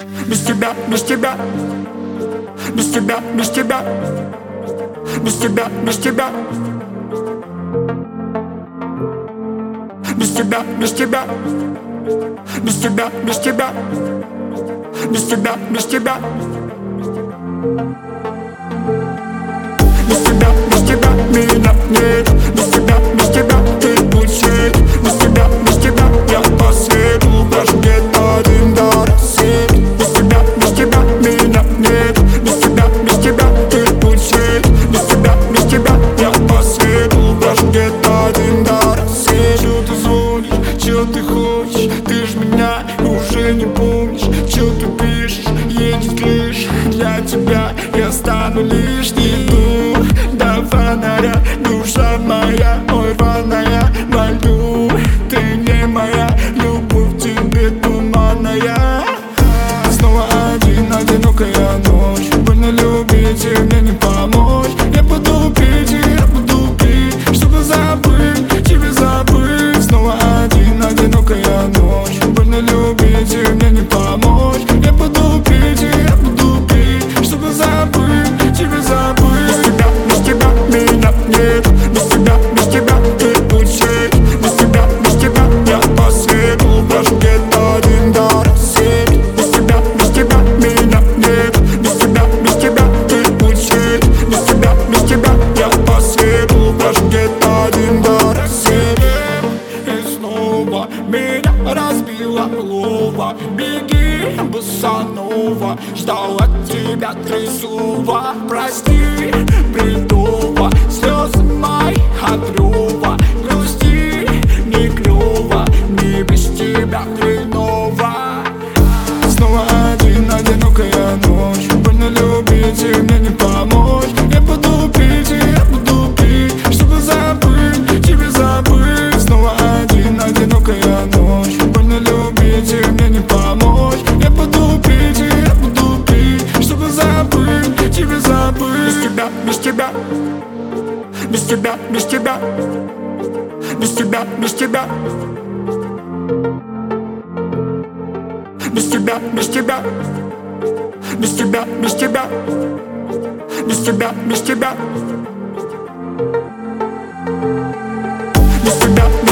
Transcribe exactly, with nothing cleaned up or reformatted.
Без тебя, без тебя, без тебя, без тебя, без тебя, без тебя, без тебя, без тебя, без тебя, без тебя, без тебя, без тебя, без тебя, без тебя меня нет, без тебя, без тебя ты лучше, без тебя, без тебя я по свету, даже где-то один до рассвета. Без тебя, без тебя меня нет, без тебя, без тебя ты лучше, без тебя, без тебя я по свету, даже где-то один до рассвета. Чё ты звонишь, чё ты хочешь, ты ж меня уже не помнишь, чё ты пишешь, едет лишь для тебя, я стану лишний дух до фонаря, душа моя, ой, ванная, во льду, ты не моя, любовь тебе туманная. Снова один, одинокая ночь, больно любить и мне не помочь. Я буду пить, я буду пить, чтобы забыть, тебе забыть. Снова один, одинокая ночь, больно любить и мне не помочь. Я буду пить, я буду пить, чтобы забыть, тебе забыть. Без тебя, без тебя меня нет, без тебя, без тебя ты лучше, без тебя, без тебя я по свету, даже где-то один до рассвета. Без тебя, без тебя меня нет, без тебя, без тебя ты лучше, без тебя, без тебя я по свету, даже где-то один до рассвета. И снова меня разбила лова, беги, босанова, ждал от тебя три слова. Прости, бредово, слезы мои от рева, грусти не клёво, не без тебя хреново. Снова один, одинокая ночь, больно любить и мне не помочь. Я буду пить, я буду пить, чтобы забыть, тебе забыть. Снова один, одинокая ночь, больно любить и мне не помочь. Я буду пить, я буду пить, чтобы забыть, тебе забыть. Без тебя, без тебя, без тебя, без тебя, без тебя, без тебя, без тебя, без тебя, без тебя, без тебя, без тебя, без тебя, без тебя.